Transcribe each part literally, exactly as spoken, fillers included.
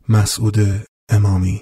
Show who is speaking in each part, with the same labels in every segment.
Speaker 1: مسعود امامی.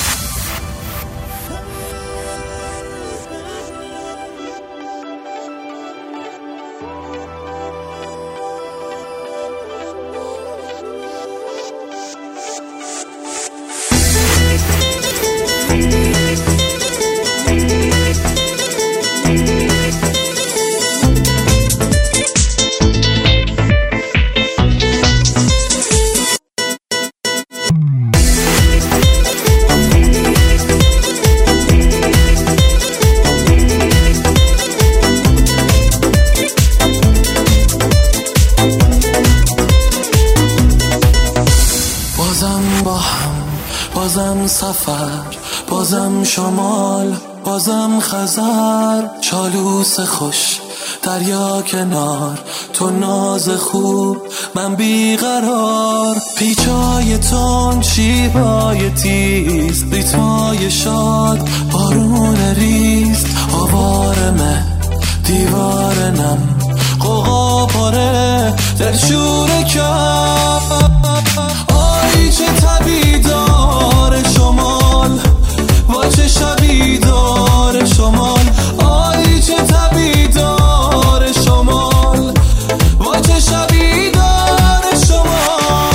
Speaker 2: بازم سفر، بازم شمال، بازم خزر، چالوس خوش دریا کنار، تو ناز خوب من بیقرار، پیچای تون شیبای تیز، ریتمای شاد بارون ریز، آوارمه دیوار نم، قوقا پاره در شور کم. آی چه طبیعی داره شمال، و چه شبی داره شمال. آی چه طبیعی داره شمال، و چه شبی داره شمال.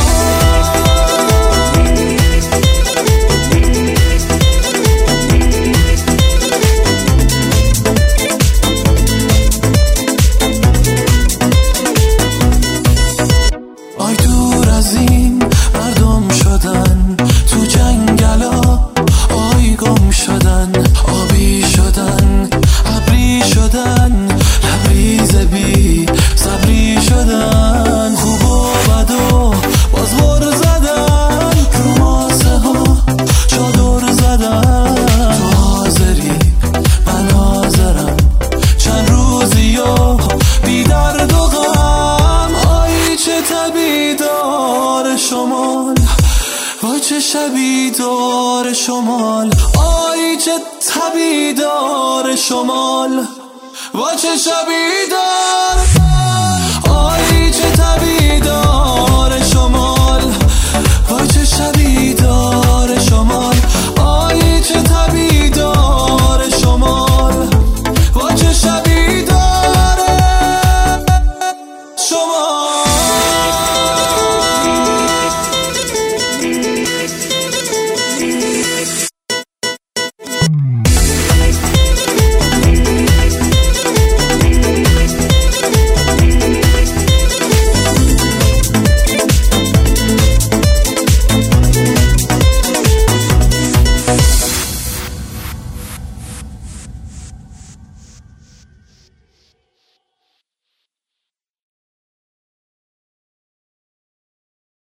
Speaker 2: آی دور از این مردم شدن تو جنگلا، آی گم شدن آبی شدن ابری شدن، لبریز بی صبری شدن، خوب و بد و باز بر زدن، رو ماسه ها چادر زدن. تو حاضری من حاضرم، چند روزی و بی درد و غم. آی چه طبیعی داره شمال، و چه شبی داره شمال. آی چه طبیعی داره شمال، و چه شبی داره. آی چه طبیعی داره شمال.